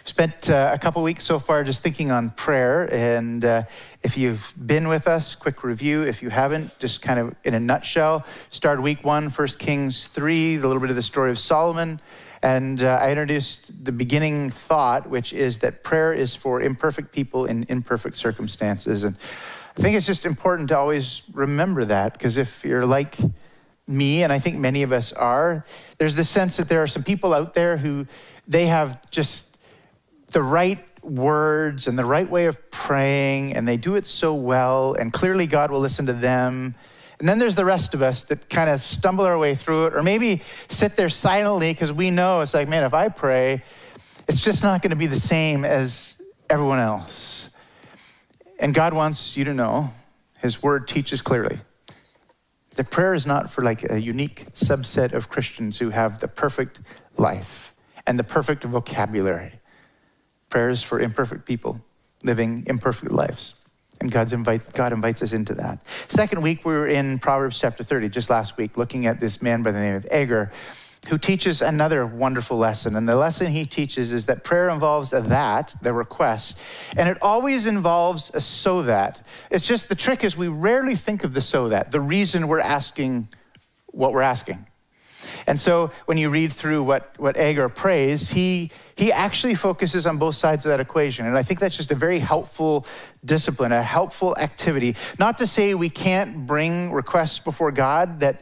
Spent a couple weeks so far just thinking on prayer, and if you've been with us, quick review. If you haven't, just kind of in a nutshell, started week 1, 1 Kings 3, a little bit of the story of Solomon, and I introduced the beginning thought, which is that prayer is for imperfect people in imperfect circumstances. And I think it's just important to always remember that, because if you're like me, and I think many of us are, there's this sense that there are some people out there who they have just the right words and the right way of praying, and they do it so well, and clearly God will listen to them. And then there's the rest of us that kind of stumble our way through it, or maybe sit there silently because we know it's like, man, if I pray, it's just not going to be the same as everyone else. And God wants you to know, his word teaches clearly, that prayer is not for like a unique subset of Christians who have the perfect life and the perfect vocabulary. Prayer is for imperfect people living imperfect lives. And God invites us into that. Second week, we were in Proverbs chapter 30, just last week, looking at this man by the name of Agur, who teaches another wonderful lesson. And the lesson he teaches is that prayer involves a that, the request, and it always involves a so that. It's just the trick is we rarely think of the so that, the reason we're asking what we're asking. And so when you read through what Agur prays, he actually focuses on both sides of that equation. And I think that's just a very helpful discipline, a helpful activity. Not to say we can't bring requests before God that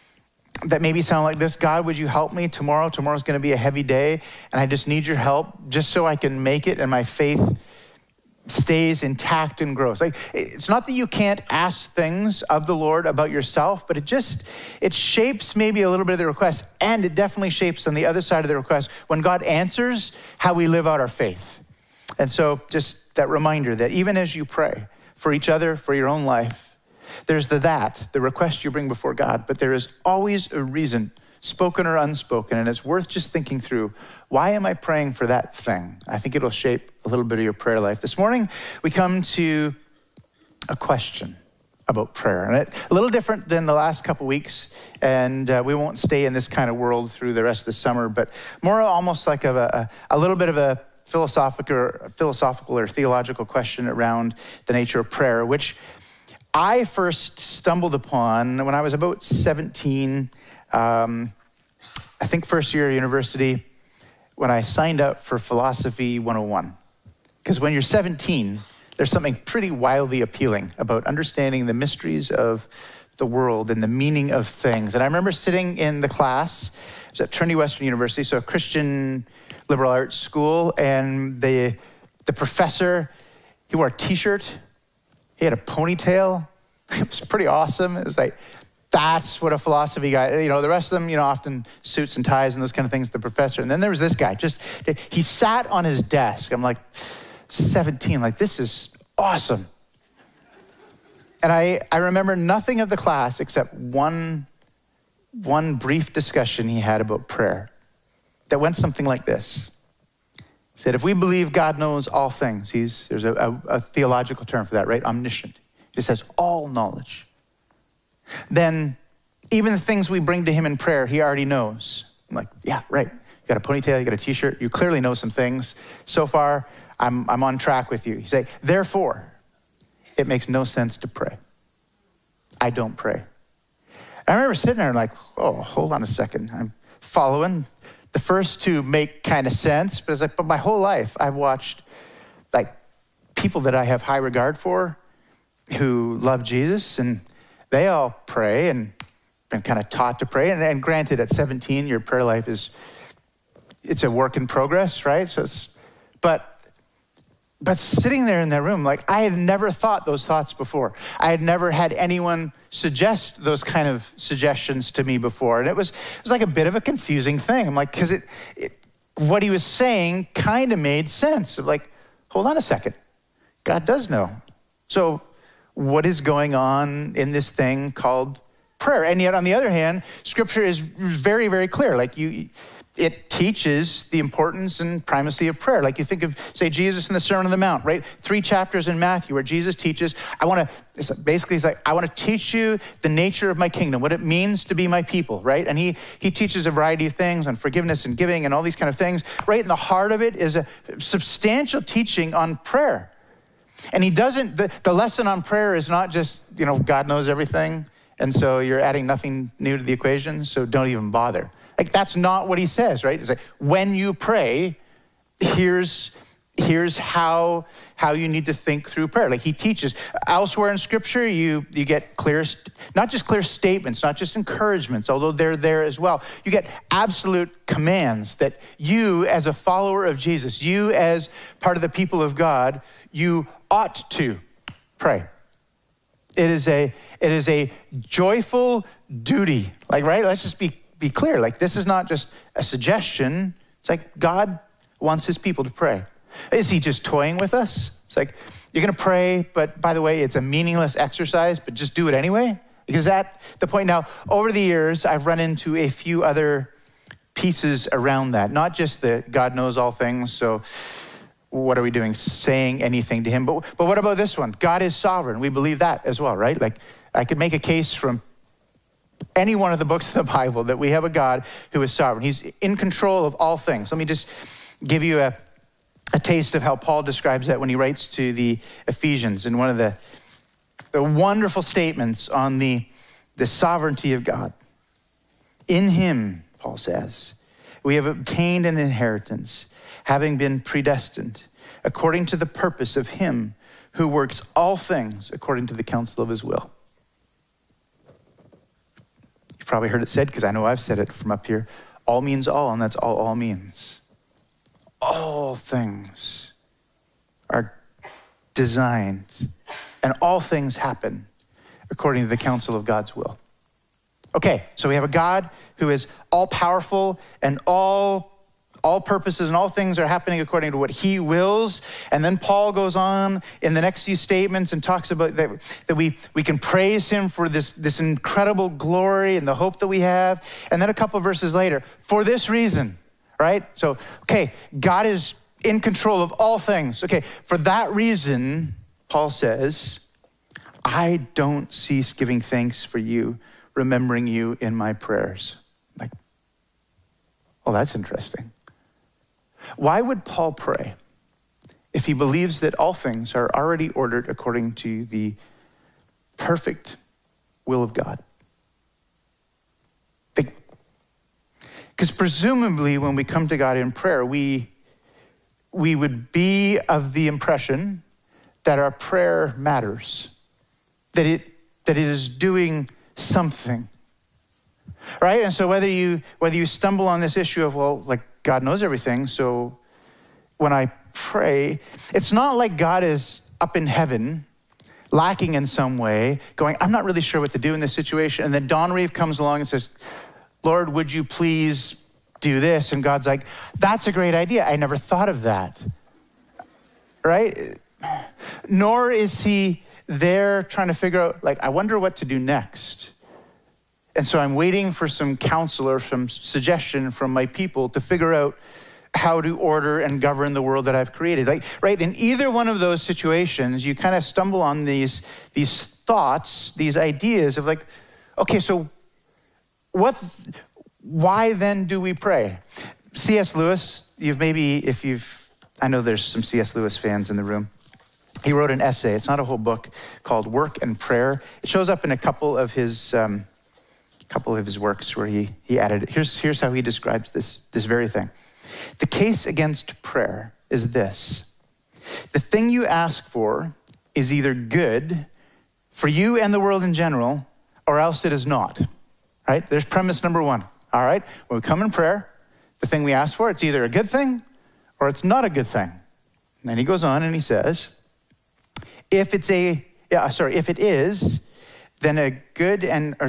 maybe sound like this: God, would you help me tomorrow? Tomorrow's going to be a heavy day, and I just need your help just so I can make it and my faith stays intact and grows. Like, it's not that you can't ask things of the Lord about yourself, but it shapes maybe a little bit of the request, and it definitely shapes on the other side of the request when God answers how we live out our faith. And so just that reminder that even as you pray for each other, for your own life, there's the request you bring before God, but there is always a reason, spoken or unspoken, and it's worth just thinking through, why am I praying for that thing? I think it'll shape a little bit of your prayer life. This morning, we come to a question about prayer, and it's a little different than the last couple weeks, and we won't stay in this kind of world through the rest of the summer, but more almost like a little bit of a philosophical or theological question around the nature of prayer, which I first stumbled upon when I was about 17, I think first year of university, when I signed up for Philosophy 101. Because when you're 17, there's something pretty wildly appealing about understanding the mysteries of the world and the meaning of things. And I remember sitting in the class, it was at Trinity Western University, so a Christian liberal arts school, and the professor, he wore a t-shirt, he had a ponytail. It was pretty awesome. It was like, that's what a philosophy guy, the rest of them, often suits and ties and those kind of things, the professor. And then there was this guy, he sat on his desk. I'm like 17, like, this is awesome. And I remember nothing of the class except one brief discussion he had about prayer that went something like this. He said, if we believe God knows all things, there's a theological term for that, right? Omniscient. He just has all knowledge. Then even the things we bring to him in prayer, he already knows. I'm like, yeah, right. You got a ponytail, you got a t-shirt, you clearly know some things. So far, I'm on track with you. You say, therefore, it makes no sense to pray. I don't pray. I remember sitting there and like, oh, hold on a second. I'm following. The first two make kind of sense, but it's like, but my whole life I've watched like people that I have high regard for who love Jesus, and they all pray and been kind of taught to pray. And granted, at 17, your prayer life it's a work in progress, right? So but sitting there in that room, like, I had never thought those thoughts before. I had never had anyone suggest those kind of suggestions to me before. And it was like a bit of a confusing thing. I'm like, because what he was saying kind of made sense. Like, hold on a second. God does know. So what is going on in this thing called prayer? And yet, on the other hand, Scripture is very, very clear. Like, it teaches the importance and primacy of prayer. Like you think of, say, Jesus in the Sermon on the Mount, right? 3 chapters in Matthew where Jesus teaches, I want to teach you the nature of my kingdom, what it means to be my people, right? And he teaches a variety of things on forgiveness and giving and all these kind of things. Right in the heart of it is a substantial teaching on prayer. And he doesn't, the lesson on prayer is not just, God knows everything, and so you're adding nothing new to the equation, so don't even bother. Like, that's not what he says, right? It's like, when you pray, here's how you need to think through prayer. Like he teaches. Elsewhere in Scripture, you get clear, not just clear statements, not just encouragements, although they're there as well. You get absolute commands that you, as a follower of Jesus, you as part of the people of God, you ought to pray. It is a joyful duty. Like, right? Let's just be clear. Like, this is not just a suggestion. It's like God wants his people to pray. Is he just toying with us? It's like, you're going to pray, but by the way, it's a meaningless exercise, but just do it anyway? Because that's the point. Now, over the years, I've run into a few other pieces around that. Not just that God knows all things, so what are we doing saying anything to him? But what about this one? God is sovereign. We believe that as well, right? Like, I could make a case from any one of the books of the Bible that we have a God who is sovereign. He's in control of all things. Let me just give you a taste of how Paul describes that when he writes to the Ephesians in one of the wonderful statements on the sovereignty of God. In him, Paul says, we have obtained an inheritance, having been predestined according to the purpose of him who works all things according to the counsel of his will. You've probably heard it said, because I know I've said it from up here, all means all, and that's all means. All things are designed, and all things happen according to the counsel of God's will. Okay, so we have a God who is all-powerful, and all purposes and all things are happening according to what he wills. And then Paul goes on in the next few statements and talks about that we can praise him for this incredible glory and the hope that we have. And then a couple of verses later, for this reason, right? So, okay, God is in control of all things. Okay, for that reason, Paul says, I don't cease giving thanks for you, remembering you in my prayers. Like, well, that's interesting. Why would Paul pray if he believes that all things are already ordered according to the perfect will of God? Because presumably when we come to God in prayer, we would be of the impression that our prayer matters, that it is doing something, right? And so whether you stumble on this issue of, well, like, God knows everything, so when I pray, it's not like God is up in heaven, lacking in some way, going, I'm not really sure what to do in this situation. And then Don Reeve comes along and says, Lord, would you please do this? And God's like, that's a great idea. I never thought of that, right? Nor is he there trying to figure out, like, I wonder what to do next. And so I'm waiting for some counsel or some suggestion from my people to figure out how to order and govern the world that I've created. Like, right, in either one of those situations, you kind of stumble on these thoughts, these ideas of like, okay, so why then do we pray? C.S. Lewis, I know there's some C.S. Lewis fans in the room. He wrote an essay, it's not a whole book, called Work and Prayer. It shows up in a couple of his works where he added it. Here's how he describes this very thing. The case against prayer is this. The thing you ask for is either good for you and the world in general, or else it is not, right? There's premise number one, all right? When we come in prayer, the thing we ask for, it's either a good thing or it's not a good thing. And then he goes on and he says, if it is, then a good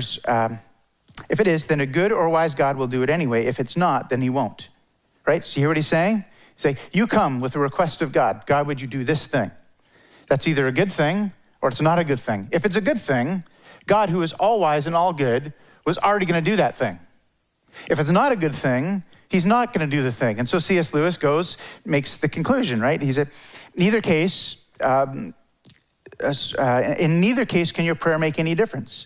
or wise God will do it anyway. If it's not, then he won't. Right? So you hear what he's saying? He's saying, you come with a request of God. God, would you do this thing? That's either a good thing or it's not a good thing. If it's a good thing, God, who is all wise and all good, was already going to do that thing. If it's not a good thing, He's not going to do the thing. And so C.S. Lewis makes the conclusion, right? He said, in neither case can your prayer make any difference.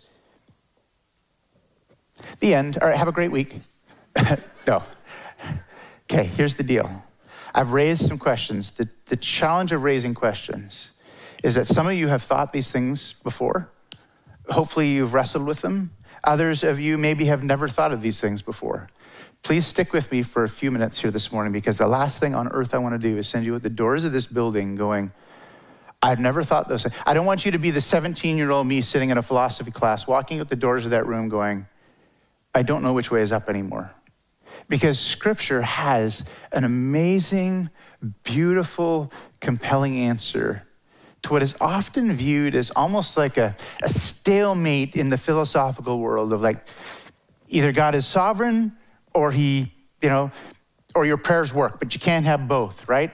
The end. All right, have a great week. No. Okay, here's the deal. I've raised some questions. The challenge of raising questions is that some of you have thought these things before. Hopefully you've wrestled with them. Others of you maybe have never thought of these things before. Please stick with me for a few minutes here this morning, because the last thing on earth I want to do is send you at the doors of this building going, I've never thought those things. I don't want you to be the 17-year-old me sitting in a philosophy class, walking out the doors of that room going, I don't know which way is up anymore. Because Scripture has an amazing, beautiful, compelling answer to what is often viewed as almost like a stalemate in the philosophical world of like, either God is sovereign or or your prayers work, but you can't have both, right?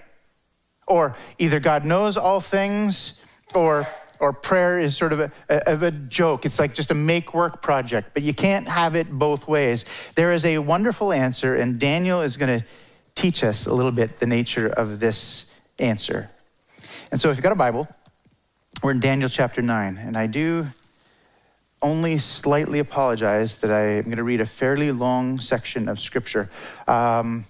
Or either God knows all things or prayer is sort of a joke. It's like just a make-work project, but you can't have it both ways. There is a wonderful answer, and Daniel is going to teach us a little bit the nature of this answer. And so if you've got a Bible, we're in Daniel chapter 9, and I do only slightly apologize that I'm going to read a fairly long section of Scripture. And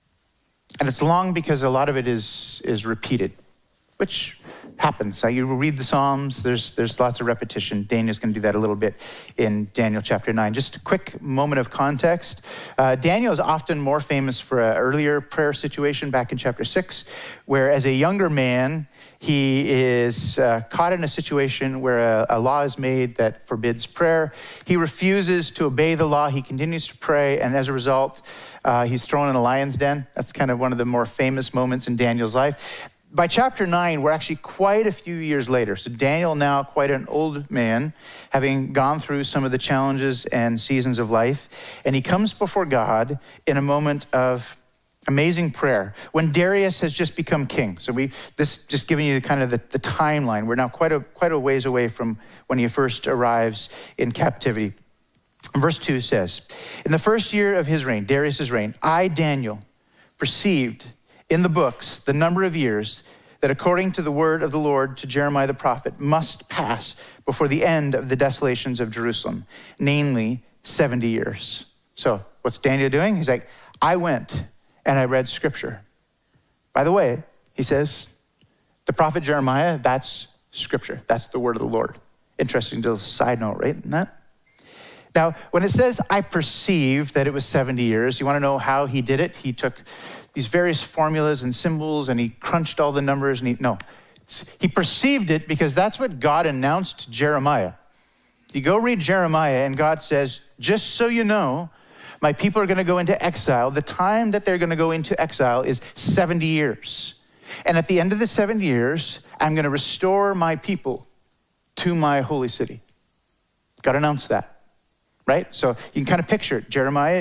it's long because a lot of it is repeated, which happens. You read the Psalms, there's lots of repetition. Daniel's going to do that a little bit in Daniel chapter 9. Just a quick moment of context. Daniel is often more famous for an earlier prayer situation back in chapter 6, where as a younger man, he is caught in a situation where a law is made that forbids prayer. He refuses to obey the law. He continues to pray, and as a result, he's thrown in a lion's den. That's kind of one of the more famous moments in Daniel's life. By chapter 9, we're actually quite a few years later. So Daniel, now quite an old man, having gone through some of the challenges and seasons of life, and he comes before God in a moment of amazing prayer when Darius has just become king. So this just giving you kind of the timeline. We're now quite a ways away from when he first arrives in captivity. Verse 2 says, in the first year of his reign, Darius's reign, I, Daniel, perceived in the books the number of years that according to the word of the Lord to Jeremiah the prophet must pass before the end of the desolations of Jerusalem, namely 70 years. So what's Daniel doing? He's like, I went and I read Scripture. By the way, he says, the prophet Jeremiah, that's Scripture. That's the word of the Lord. Interesting little side note, right? Isn't that? Now, when it says, I perceived that it was 70 years, you want to know how he did it? He took these various formulas and symbols and he crunched all the numbers and he perceived it because that's what God announced to Jeremiah. You go read Jeremiah and God says, just so you know, my people are going to go into exile. The time that they're going to go into exile is 70 years. And at the end of the 70 years, I'm going to restore my people to my holy city. God announced that, right? So you can kind of picture it.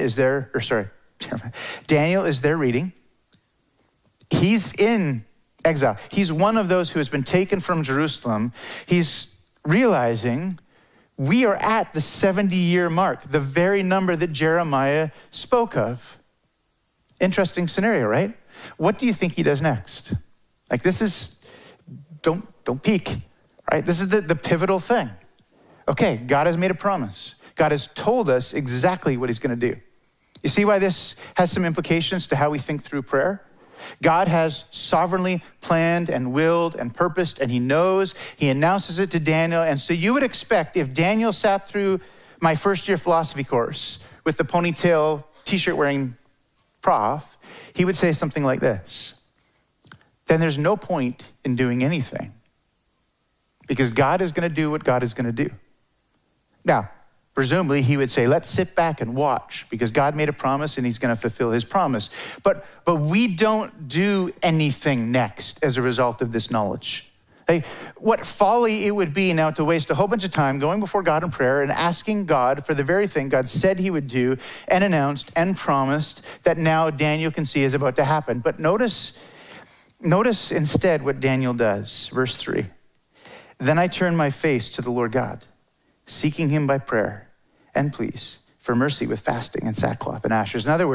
Daniel is there reading. He's in exile. He's one of those who has been taken from Jerusalem. He's realizing we are at the 70-year mark, the very number that Jeremiah spoke of. Interesting scenario, right? What do you think he does next? Like this is, don't peek, right? This is the pivotal thing. Okay, God has made a promise. God has told us exactly what he's going to do. You see why this has some implications to how we think through prayer? God has sovereignly planned and willed and purposed, and he knows, he announces it to Daniel. And so you would expect if Daniel sat through my first year philosophy course with the ponytail t-shirt wearing prof, he would say something like this. Then there's no point in doing anything because God is going to do what God is going to do. Now, presumably he would say, let's sit back and watch because God made a promise and he's going to fulfill his promise. But we don't do anything next as a result of this knowledge. Hey, what folly it would be now to waste a whole bunch of time going before God in prayer and asking God for the very thing God said he would do and announced and promised that now Daniel can see is about to happen. But notice instead what Daniel does. Verse 3. Then I turned my face to the Lord God, seeking him by prayer and pleas for mercy with fasting and sackcloth and ashes. In other words,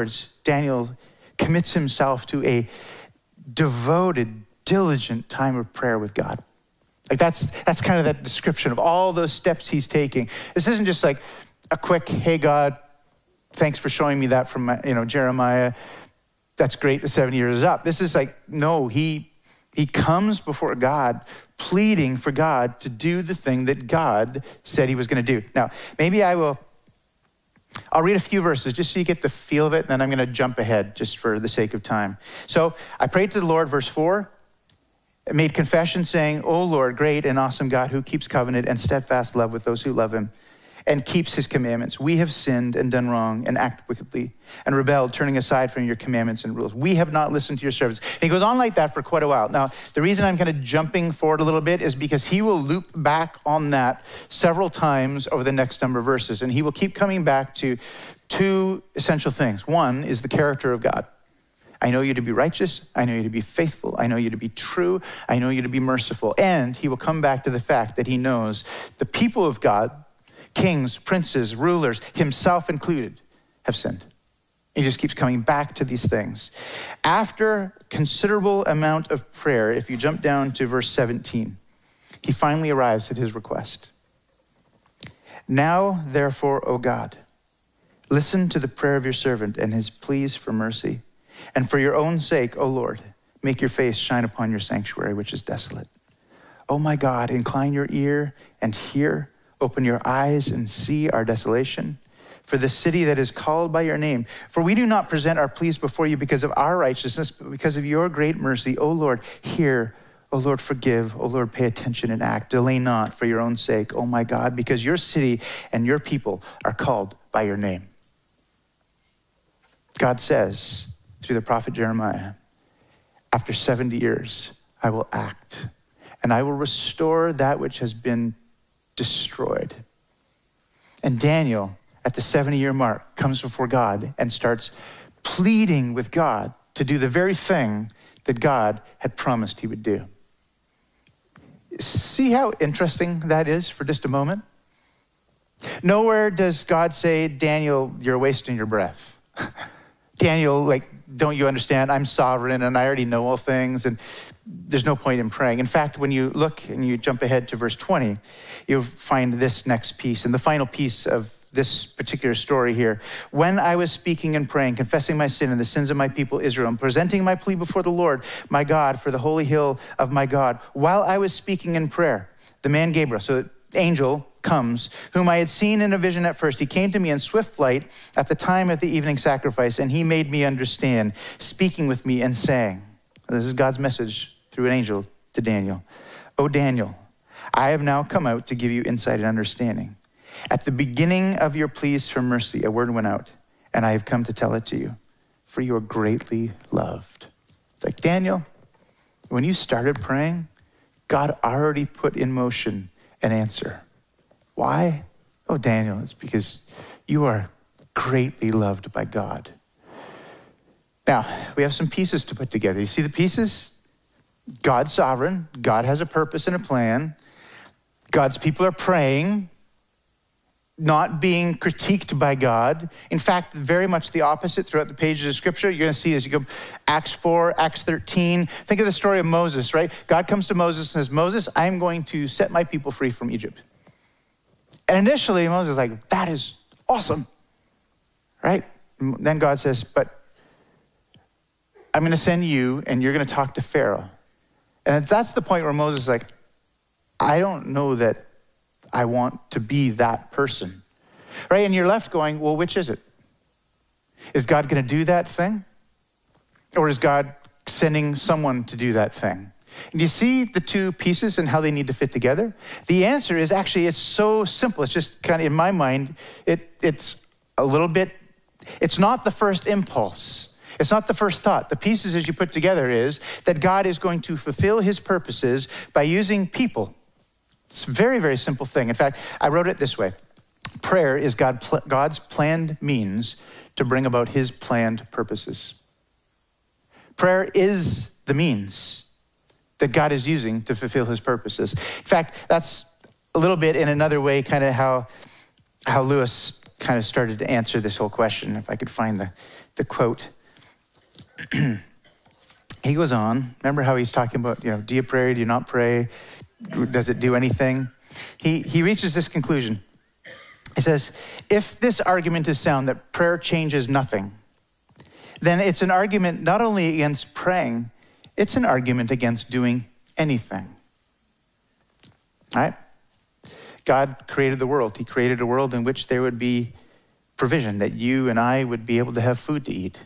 Daniel commits himself to a devoted, diligent time of prayer with God. Like that's kind of that description of all those steps he's taking. This isn't just like a quick, hey God, thanks for showing me that from Jeremiah. That's great, the 70 years is up. This is like, no, he comes before God pleading for God to do the thing that God said he was going to do. Now, maybe I'll read a few verses just so you get the feel of it, and then I'm going to jump ahead just for the sake of time. So I prayed to the Lord, verse 4, made confession saying, "O Lord, great and awesome God, who keeps covenant and steadfast love with those who love him and keeps his commandments. We have sinned and done wrong and acted wickedly and rebelled, turning aside from your commandments and rules. We have not listened to your servants." And he goes on like that for quite a while. Now, the reason I'm kind of jumping forward a little bit is because he will loop back on that several times over the next number of verses. And he will keep coming back to two essential things. One is the character of God. I know you to be righteous. I know you to be faithful. I know you to be true. I know you to be merciful. And he will come back to the fact that he knows the people of God, kings, princes, rulers, himself included, have sinned. He just keeps coming back to these things. After considerable amount of prayer, if you jump down to verse 17, he finally arrives at his request. "Now, therefore, O God, listen to the prayer of your servant and his pleas for mercy. And for your own sake, O Lord, make your face shine upon your sanctuary, which is desolate. O my God, incline your ear and hear. Open your eyes and see our desolation. For the city that is called by your name. For we do not present our pleas before you because of our righteousness, but because of your great mercy. O Lord, hear. O Lord, forgive. O Lord, pay attention and act. Delay not for your own sake, O my God, because your city and your people are called by your name." God says through the prophet Jeremiah, after 70 years, I will act and I will restore that which has been destroyed. And Daniel, at the 70-year mark, comes before God and starts pleading with God to do the very thing that God had promised he would do. See how interesting that is for just a moment? Nowhere does God say, "Daniel, you're wasting your breath." Daniel, don't you understand? I'm sovereign and I already know all things, and there's no point in praying. In fact, when you look and you jump ahead to verse 20, you'll find this next piece, and the final piece of this particular story here. "When I was speaking and praying, confessing my sin and the sins of my people Israel, and presenting my plea before the Lord, my God, for the holy hill of my God, while I was speaking in prayer, the man Gabriel," so the angel comes, "whom I had seen in a vision at first. He came to me in swift flight at the time of the evening sacrifice, and he made me understand, speaking with me and saying," this is God's message through an angel to Daniel, "O Daniel, I have now come out to give you insight and understanding. At the beginning of your pleas for mercy, a word went out, and I have come to tell it to you, for you are greatly loved." It's like, Daniel, when you started praying, God already put in motion an answer. Why? Oh, Daniel, it's because you are greatly loved by God. Now, we have some pieces to put together. You see the pieces? God's sovereign. God has a purpose and a plan. God's people are praying, not being critiqued by God. In fact, very much the opposite throughout the pages of Scripture. You're going to see as you go Acts 4, Acts 13. Think of the story of Moses, right? God comes to Moses and says, "Moses, I'm going to set my people free from Egypt." And initially, Moses is like, "That is awesome," right? And then God says, "But I'm going to send you and you're going to talk to Pharaoh." And that's the point where Moses is like, "I don't know that I want to be that person," right? And you're left going, well, which is it? Is God going to do that thing? Or is God sending someone to do that thing? And you see the two pieces and how they need to fit together? The answer is actually, it's so simple. It's just kind of, in my mind, it's a little bit, it's not the first impulse. It's not the first thought. The pieces as you put together is that God is going to fulfill his purposes by using people. It's a very, very simple thing. In fact, I wrote it this way. Prayer is God's planned means to bring about his planned purposes. Prayer is the means that God is using to fulfill his purposes. In fact, that's a little bit in another way kind of how Lewis kind of started to answer this whole question. If I could find the quote. he goes on. Remember how he's talking about, do you pray, do you not pray? Does it do anything? He reaches this conclusion. He says, if this argument is sound that prayer changes nothing, then it's an argument not only against praying, it's an argument against doing anything. All right? God created the world. He created a world in which there would be provision, that you and I would be able to have food to eat.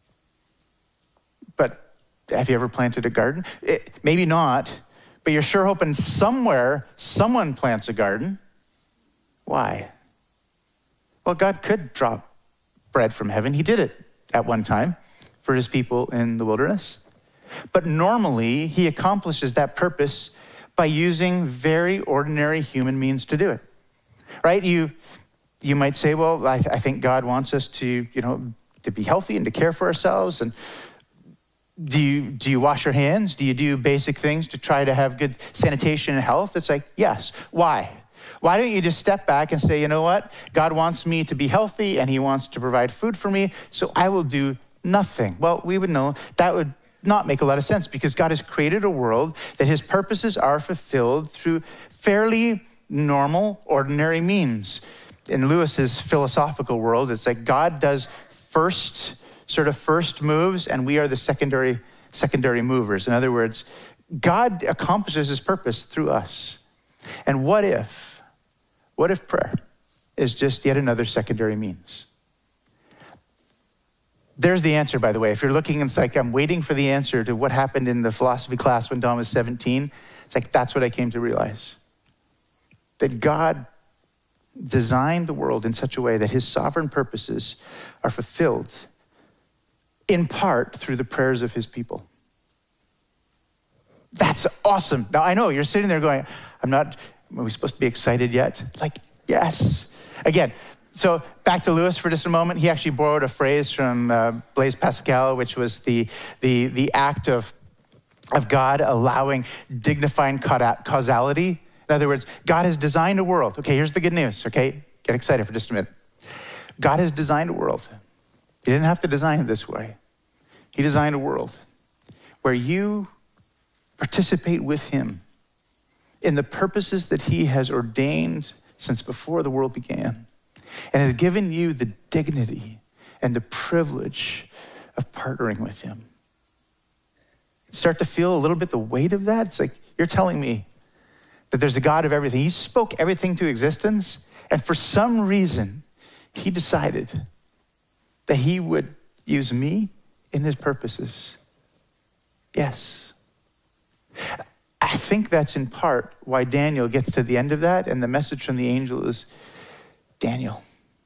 But have you ever planted a garden? Maybe not, but you're sure hoping somewhere someone plants a garden. Why? Well, God could drop bread from heaven. He did it at one time for his people in the wilderness. But normally, he accomplishes that purpose by using very ordinary human means to do it, right? You might say, well, I think God wants us to be healthy and to care for ourselves. And do you wash your hands? Do you do basic things to try to have good sanitation and health? It's like, yes. Why? Why don't you just step back and say, you know what? God wants me to be healthy and he wants to provide food for me, so I will do nothing. Well, we would know that would not make a lot of sense because God has created a world that his purposes are fulfilled through fairly normal, ordinary means. In Lewis's philosophical world, it's like God does first moves and we are the secondary movers. In other words, God accomplishes his purpose through us. And what if prayer is just yet another secondary means? There's the answer, by the way. If you're looking, it's like I'm waiting for the answer to what happened in the philosophy class when Don was 17. It's like that's what I came to realize. That God designed the world in such a way that his sovereign purposes are fulfilled in part through the prayers of his people. That's awesome. Now, I know you're sitting there going, are we supposed to be excited yet? Like, yes. Again, so back to Lewis for just a moment. He actually borrowed a phrase from Blaise Pascal, which was the act of God allowing dignified causality. In other words, God has designed a world. Okay, here's the good news, okay? Get excited for just a minute. God has designed a world. He didn't have to design it this way. He designed a world where you participate with him in the purposes that he has ordained since before the world began, and has given you the dignity and the privilege of partnering with him. Start to feel a little bit the weight of that. It's like, you're telling me that there's a God of everything. He spoke everything to existence, and for some reason, he decided that he would use me in his purposes. Yes. I think that's in part why Daniel gets to the end of that, and the message from the angel is, Daniel,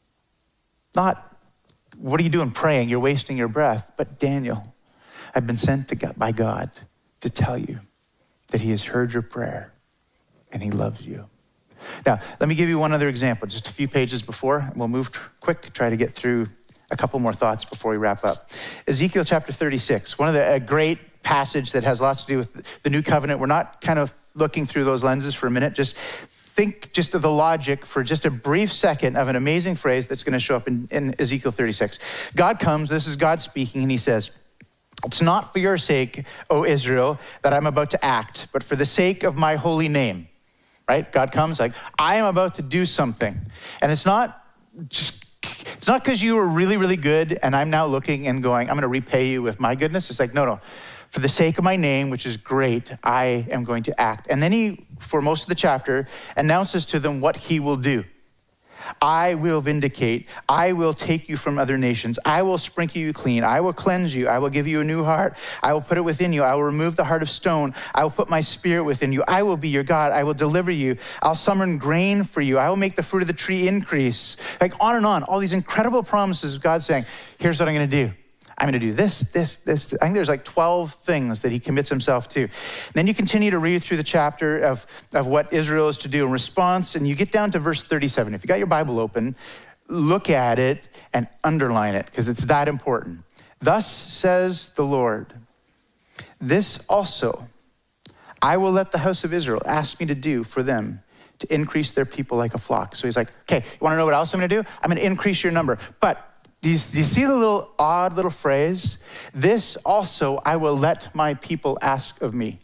not, what are you doing praying? You're wasting your breath. But Daniel, I've been sent by God to tell you that he has heard your prayer and he loves you. Now, let me give you one other example, just a few pages before. We'll move quick, try to get through a couple more thoughts before we wrap up. Ezekiel chapter 36, a great passage that has lots to do with the new covenant. We're not kind of looking through those lenses for a minute. Just think just of the logic for just a brief second of an amazing phrase that's going to show up in Ezekiel 36. God comes, this is God speaking, and he says, it's not for your sake, O Israel, that I'm about to act, but for the sake of my holy name. Right? God comes like, I am about to do something. And it's not because you were really, really good and I'm now looking and going, I'm going to repay you with my goodness. It's like, no. For the sake of my name, which is great, I am going to act. And then he, for most of the chapter, announces to them what he will do. I will vindicate. I will take you from other nations. I will sprinkle you clean. I will cleanse you. I will give you a new heart. I will put it within you. I will remove the heart of stone. I will put my spirit within you. I will be your God. I will deliver you. I'll summon grain for you. I will make the fruit of the tree increase. Like on and on. All these incredible promises of God saying, here's what I'm going to do. I'm going to do this. I think there's like 12 things that he commits himself to. And then you continue to read through the chapter of what Israel is to do in response, and you get down to verse 37. If you got your Bible open, look at it and underline it, because it's that important. Thus says the Lord, this also I will let the house of Israel ask me to do for them, to increase their people like a flock. So he's like, okay, you want to know what else I'm going to do? I'm going to increase your number. But Do you see the little odd little phrase? This also I will let my people ask of me.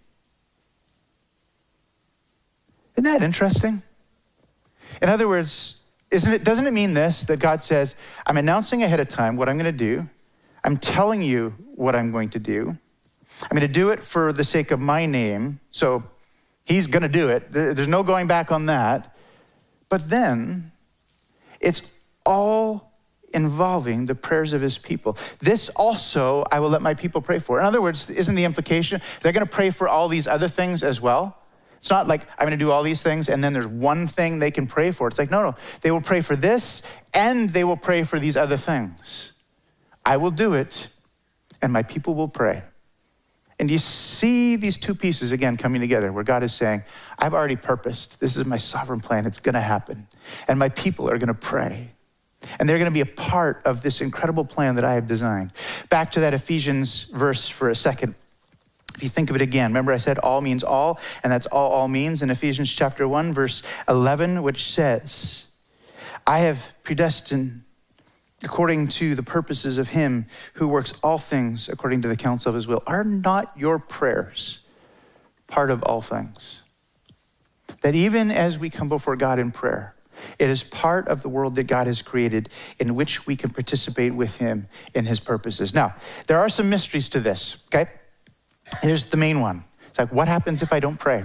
Isn't that interesting? In other words, doesn't it mean this, that God says, I'm announcing ahead of time what I'm going to do. I'm telling you what I'm going to do. I'm going to do it for the sake of my name. So he's going to do it. There's no going back on that. But then it's all involving the prayers of his people. This also I will let my people pray for. In other words, isn't the implication they're going to pray for all these other things as well? It's not like I'm going to do all these things and then there's one thing they can pray for. It's like, no. They will pray for this and they will pray for these other things. I will do it and my people will pray. And you see these two pieces again coming together where God is saying, I've already purposed. This is my sovereign plan. It's going to happen. And my people are going to pray. And they're going to be a part of this incredible plan that I have designed. Back to that Ephesians verse for a second. If you think of it again, remember I said all means all, and that's all means in Ephesians chapter 1, verse 11, which says, I have predestined according to the purposes of him who works all things according to the counsel of his will. Are not your prayers part of all things? That even as we come before God in prayer, it is part of the world that God has created in which we can participate with him in his purposes. Now, there are some mysteries to this, okay? Here's the main one. It's like, what happens if I don't pray?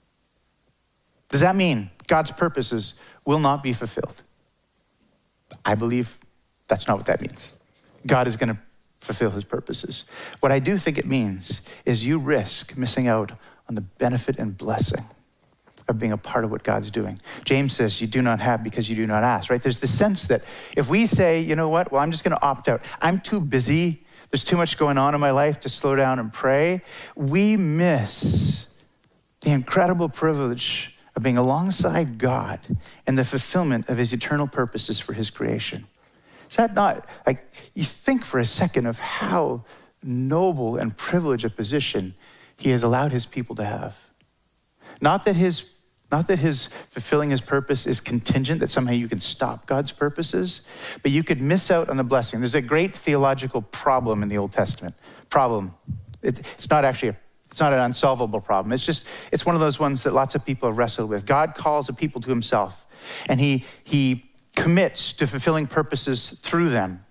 Does that mean God's purposes will not be fulfilled? I believe that's not what that means. God is going to fulfill his purposes. What I do think it means is you risk missing out on the benefit and blessing of being a part of what God's doing. James says, you do not have because you do not ask, right? There's this sense that if we say, you know what, well, I'm just going to opt out. I'm too busy. There's too much going on in my life to slow down and pray. We miss the incredible privilege of being alongside God and the fulfillment of his eternal purposes for his creation. Is that not, like, you think for a second of how noble and privileged a position he has allowed his people to have. Not that his fulfilling his purpose is contingent, that somehow you can stop God's purposes, but you could miss out on the blessing. There's a great theological problem in the Old Testament. It's not an unsolvable problem. It's one of those ones that lots of people have wrestled with. God calls a people to himself, and he commits to fulfilling purposes through them.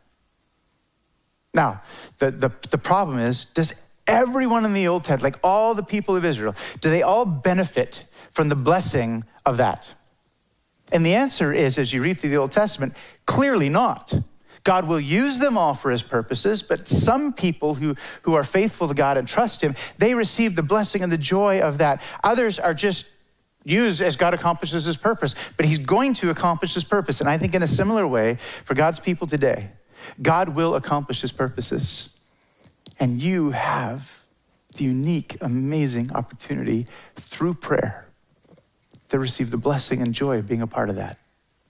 Now, the problem is, does everyone in the Old Testament, like all the people of Israel, do they all benefit from the blessing of that? And the answer is, as you read through the Old Testament, clearly not. God will use them all for his purposes, but some people who are faithful to God and trust him, they receive the blessing and the joy of that. Others are just used as God accomplishes his purpose, but he's going to accomplish his purpose. And I think in a similar way, for God's people today, God will accomplish his purposes. And you have the unique, amazing opportunity through prayer to receive the blessing and joy of being a part of that.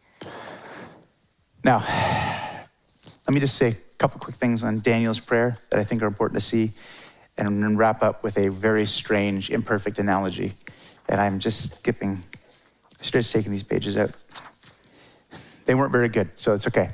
Now, let me just say a couple quick things on Daniel's prayer that I think are important to see, and then wrap up with a very strange, imperfect analogy. And I'm just skipping. I should have just taken these pages out. They weren't very good, so it's okay.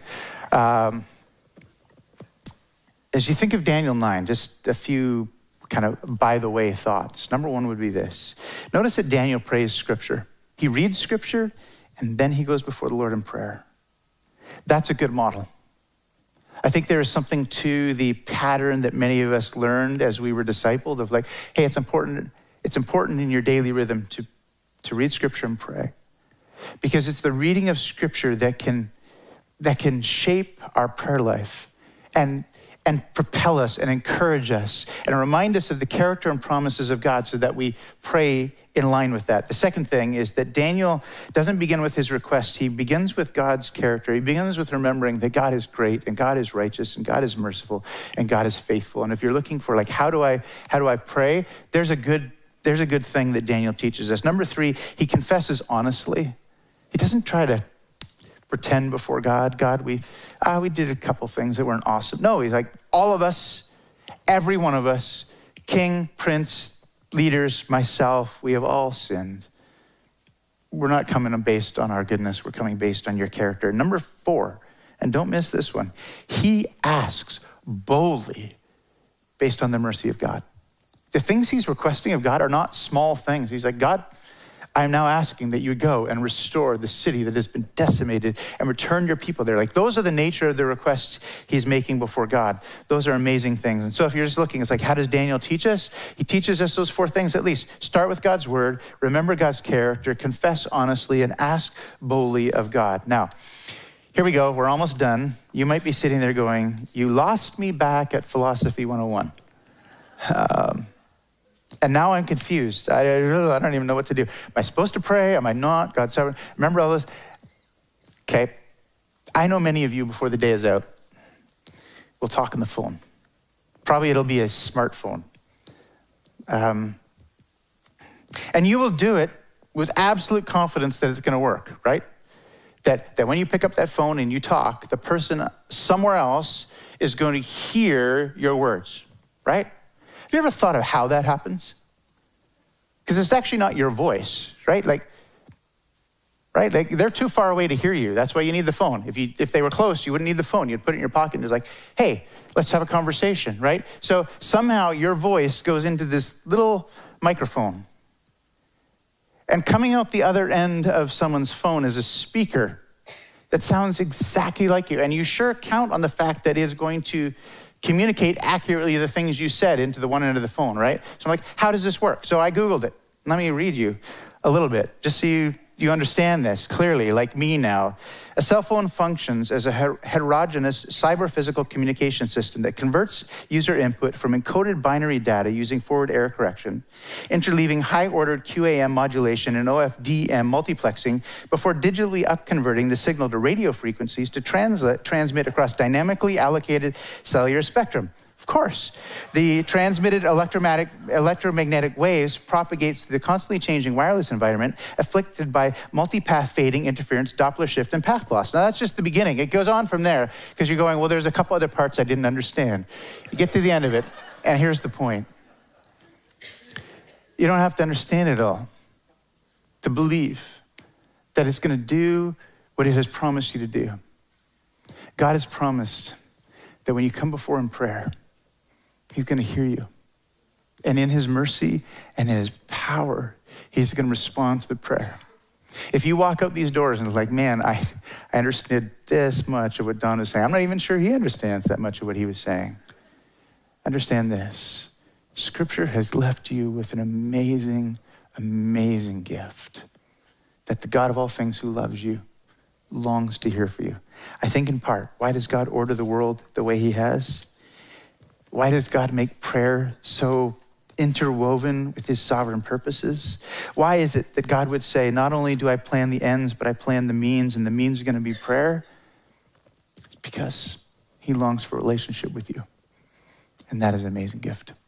As you think of Daniel 9, just a few kind of by-the-way thoughts. Number one would be this. Notice that Daniel prays Scripture. He reads Scripture, and then he goes before the Lord in prayer. That's a good model. I think there is something to the pattern that many of us learned as we were discipled of like, hey, it's important in your daily rhythm to read Scripture and pray. Because it's the reading of Scripture that can shape our prayer life and propel us and encourage us and remind us of the character and promises of God so that we pray in line with that. The second thing is that Daniel doesn't begin with his request. He begins with God's character. He begins with remembering that God is great and God is righteous and God is merciful and God is faithful. And if you're looking for like, how do I pray? There's a good thing that Daniel teaches us. Number 3, he confesses honestly. He doesn't try to pretend before God. God, we did a couple things that weren't awesome. No, he's like, all of us, every one of us, king, prince, leaders, myself, we have all sinned. We're not coming based on our goodness. We're coming based on your character. Number 4, And don't miss this one. He asks boldly based on the mercy of God. The things he's requesting of God are not small things. He's like, God, I'm now asking that you go and restore the city that has been decimated and return your people there. Like, those are the nature of the requests he's making before God. Those are amazing things. And so if you're just looking, it's like, how does Daniel teach us? He teaches us those 4 things at least. Start with God's word, remember God's character, confess honestly, and ask boldly of God. Now, here we go. We're almost done. You might be sitting there going, you lost me back at Philosophy 101. And now I'm confused. I don't even know what to do. Am I supposed to pray? Am I not? God's sovereign. Remember all this? Okay. I know many of you, before the day is out, will talk on the phone. Probably it'll be a smartphone. And you will do it with absolute confidence that it's going to work, right? That when you pick up that phone and you talk, the person somewhere else is going to hear your words, right? Have you ever thought of how that happens? Because it's actually not your voice, right? Like they're too far away to hear you. That's why you need the phone. If they were close, you wouldn't need the phone. You'd put it in your pocket and it's like, hey, let's have a conversation, right? So somehow your voice goes into this little microphone. And coming out the other end of someone's phone is a speaker that sounds exactly like you. And you sure count on the fact that it's going to communicate accurately the things you said into the one end of the phone, right? So I'm like, how does this work? So I Googled it. Let me read you a little bit, just so you understand this clearly, like me now. A cell phone functions as a heterogeneous cyber-physical communication system that converts user input from encoded binary data using forward error correction, interleaving high-ordered QAM modulation and OFDM multiplexing before digitally upconverting the signal to radio frequencies to transmit across dynamically allocated cellular spectrum. Of course, the transmitted electromagnetic waves propagate through the constantly changing wireless environment afflicted by multipath fading, interference, Doppler shift, and path loss. Now that's just the beginning. It goes on from there because you're going, well, there's a couple other parts I didn't understand. You get to the end of it, and here's the point. You don't have to understand it all to believe that it's going to do what it has promised you to do. God has promised that when you come before him in prayer, he's going to hear you. And in his mercy and in his power, he's going to respond to the prayer. If you walk out these doors and it's like, man, I understood this much of what Don was saying. I'm not even sure he understands that much of what he was saying. Understand this. Scripture has left you with an amazing, amazing gift that the God of all things who loves you longs to hear for you. I think in part, why does God order the world the way he has? Why does God make prayer so interwoven with his sovereign purposes? Why is it that God would say, not only do I plan the ends, but I plan the means, and the means is going to be prayer? It's because he longs for a relationship with you. And that is an amazing gift.